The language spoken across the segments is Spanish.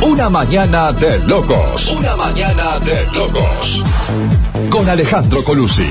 Una mañana de locos. Una mañana de locos. Con Alejandro Colucci.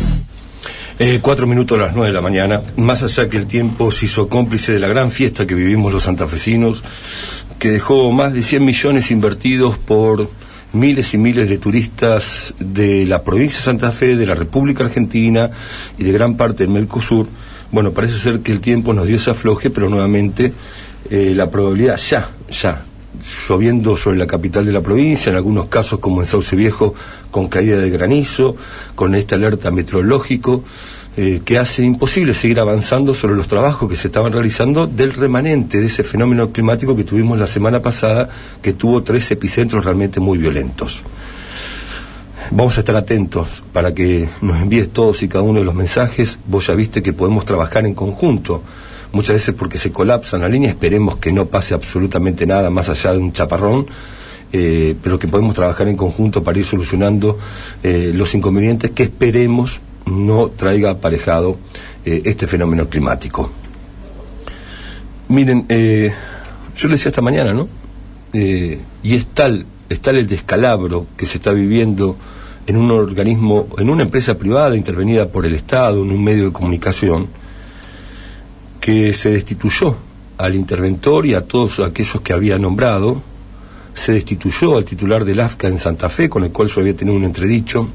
4 minutos a las 9 de la mañana. Más allá que el tiempo se hizo cómplice de la gran fiesta que vivimos los santafesinos, que dejó más de 100 millones invertidos por miles y miles de turistas de la provincia de Santa Fe, de la República Argentina y de gran parte del Mercosur. Bueno, parece ser que el tiempo nos dio ese afloje, pero nuevamente la probabilidad ya lloviendo sobre la capital de la provincia, en algunos casos como en Sauce Viejo, con caída de granizo, con este alerta meteorológico, que hace imposible seguir avanzando sobre los trabajos que se estaban realizando del remanente de ese fenómeno climático que tuvimos la semana pasada, que tuvo 3 epicentros realmente muy violentos. Vamos a estar atentos para que nos envíes todos y cada uno de los mensajes. Vos ya viste que podemos trabajar en conjunto, muchas veces porque se colapsan la línea. Esperemos que no pase absolutamente nada más allá de un chaparrón, pero que podemos trabajar en conjunto para ir solucionando los inconvenientes que esperemos no traiga aparejado este fenómeno climático. Miren, yo le decía esta mañana, ¿no? Y es tal el descalabro que se está viviendo en un organismo, en una empresa privada intervenida por el Estado, en un medio de comunicación, que se destituyó al interventor y a todos aquellos que había nombrado, se destituyó al titular del AFCA en Santa Fe, con el cual yo había tenido un entredicho,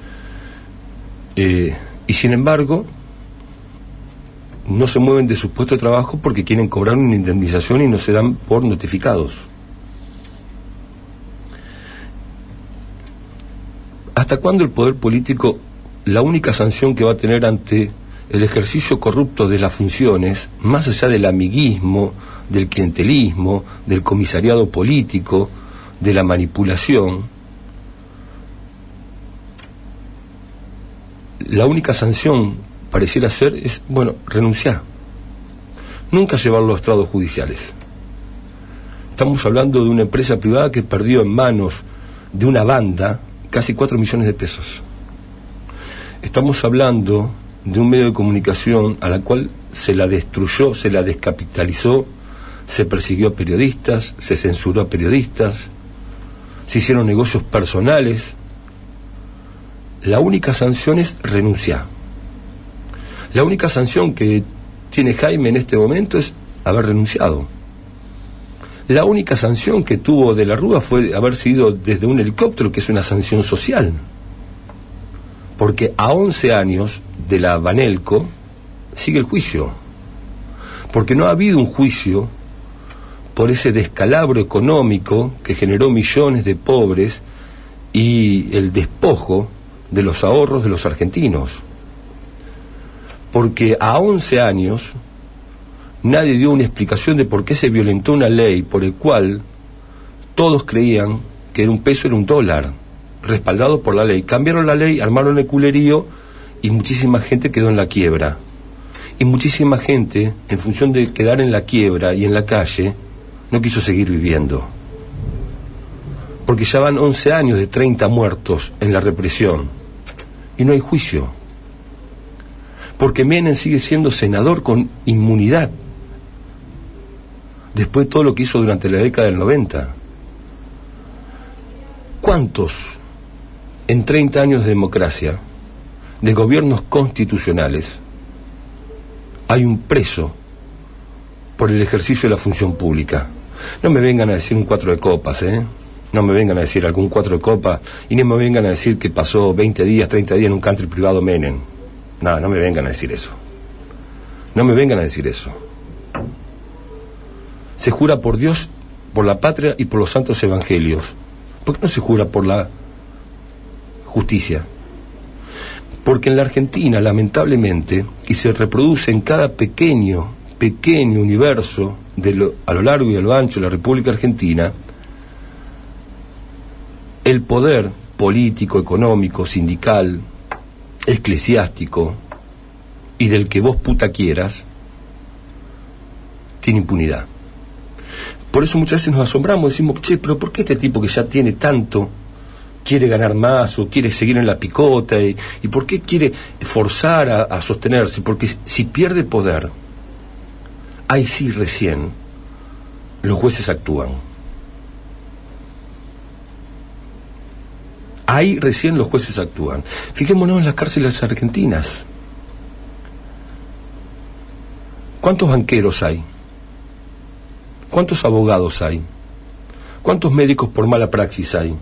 y sin embargo no se mueven de su puesto de trabajo porque quieren cobrar una indemnización y no se dan por notificados. ¿Hasta cuándo el poder político, la única sanción que va a tener ante el ejercicio corrupto de las funciones, más allá del amiguismo, del clientelismo, del comisariado político, de la manipulación, la única sanción pareciera ser es, bueno, renunciar, nunca llevarlo a los estrados judiciales? Estamos hablando de una empresa privada que perdió en manos de una banda casi 4 millones de pesos. Estamos hablando de un medio de comunicación a la cual se la destruyó, se la descapitalizó, se persiguió a periodistas, se censuró a periodistas, se hicieron negocios personales. La única sanción es renunciar. La única sanción que tiene Jaime en este momento es haber renunciado. La única sanción que tuvo de la Rúa fue haber sido desde un helicóptero, que es una sanción social. Porque a 11 años de la Banelco sigue el juicio. Porque no ha habido un juicio por ese descalabro económico que generó millones de pobres y el despojo de los ahorros de los argentinos. Porque a 11 años nadie dio una explicación de por qué se violentó una ley por el cual todos creían que un peso era un dólar, respaldado por la ley. Cambiaron la ley, armaron el culerío y muchísima gente quedó en la quiebra. Y muchísima gente, en función de quedar en la quiebra y en la calle, no quiso seguir viviendo. Porque ya van 11 años de 30 muertos en la represión y no hay juicio. Porque Menem sigue siendo senador con inmunidad después de todo lo que hizo durante la década del 90. ¿Cuántos en 30 años de democracia, de gobiernos constitucionales, hay un preso por el ejercicio de la función pública? No me vengan a decir un 4 de copas, no me vengan a decir algún 4 de copas, y no me vengan a decir que pasó 20 días, 30 días en un country privado Menem. No me vengan a decir eso. No me vengan a decir eso. Se jura por Dios, por la patria y por los santos evangelios. ¿Por qué no se jura por la justicia? Porque en la Argentina, lamentablemente, y se reproduce en cada pequeño universo a lo largo y a lo ancho de la República Argentina, el poder político, económico, sindical, eclesiástico y del que vos puta quieras, tiene impunidad. Por eso muchas veces nos asombramos, decimos, che, pero ¿por qué este tipo que ya tiene tanto quiere ganar más o quiere seguir en la picota? ¿Y por qué quiere forzar a sostenerse? Porque si pierde poder, ahí sí recién los jueces actúan. Ahí recién los jueces actúan. Fijémonos en las cárceles argentinas. ¿Cuántos banqueros hay? ¿Cuántos abogados hay? ¿Cuántos médicos por mala praxis hay?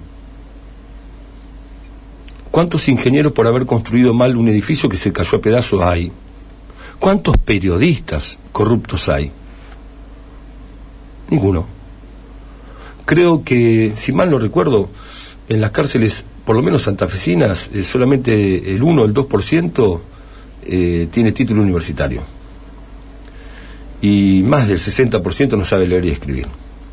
¿Cuántos ingenieros por haber construido mal un edificio que se cayó a pedazos hay? ¿Cuántos periodistas corruptos hay? Ninguno. Creo que, si mal no recuerdo, en las cárceles, por lo menos santafesinas, solamente el 1 o el 2% tiene título universitario. Y más del 60% no sabe leer y escribir.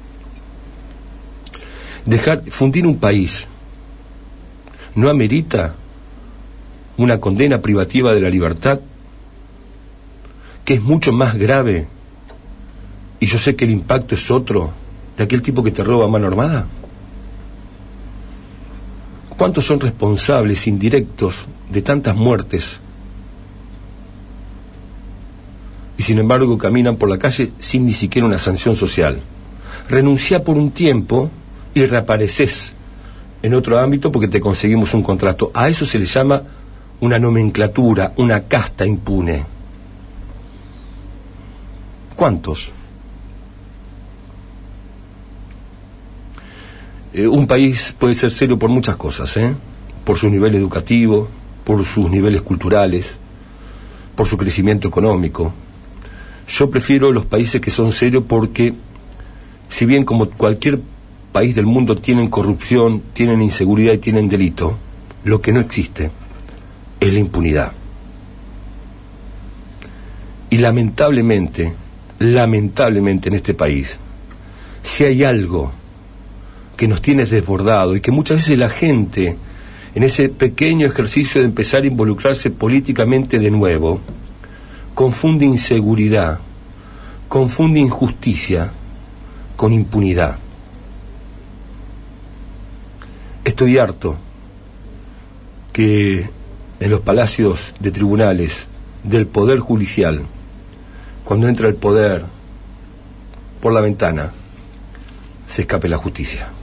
Fundir un país no amerita una condena privativa de la libertad, que es mucho más grave, y yo sé que el impacto es otro, de aquel tipo que te roba a mano armada. ¿Cuántos son responsables indirectos de tantas muertes? Y sin embargo caminan por la calle sin ni siquiera una sanción social. Renunciá por un tiempo y reapareces en otro ámbito porque te conseguimos un contrato. A eso se le llama una nomenclatura, una casta impune. ¿Cuántos? Un país puede ser serio por muchas cosas, por su nivel educativo, por sus niveles culturales, por su crecimiento económico. Yo prefiero los países que son serios porque, si bien como cualquier país del mundo tienen corrupción, tienen inseguridad y tienen delito, lo que no existe es la impunidad. Y lamentablemente en este país, si hay algo que nos tiene desbordado y que muchas veces la gente, en ese pequeño ejercicio de empezar a involucrarse políticamente de nuevo, confunde inseguridad, confunde injusticia con impunidad. Estoy harto que en los palacios de tribunales del Poder Judicial, cuando entra el poder por la ventana, se escape la justicia.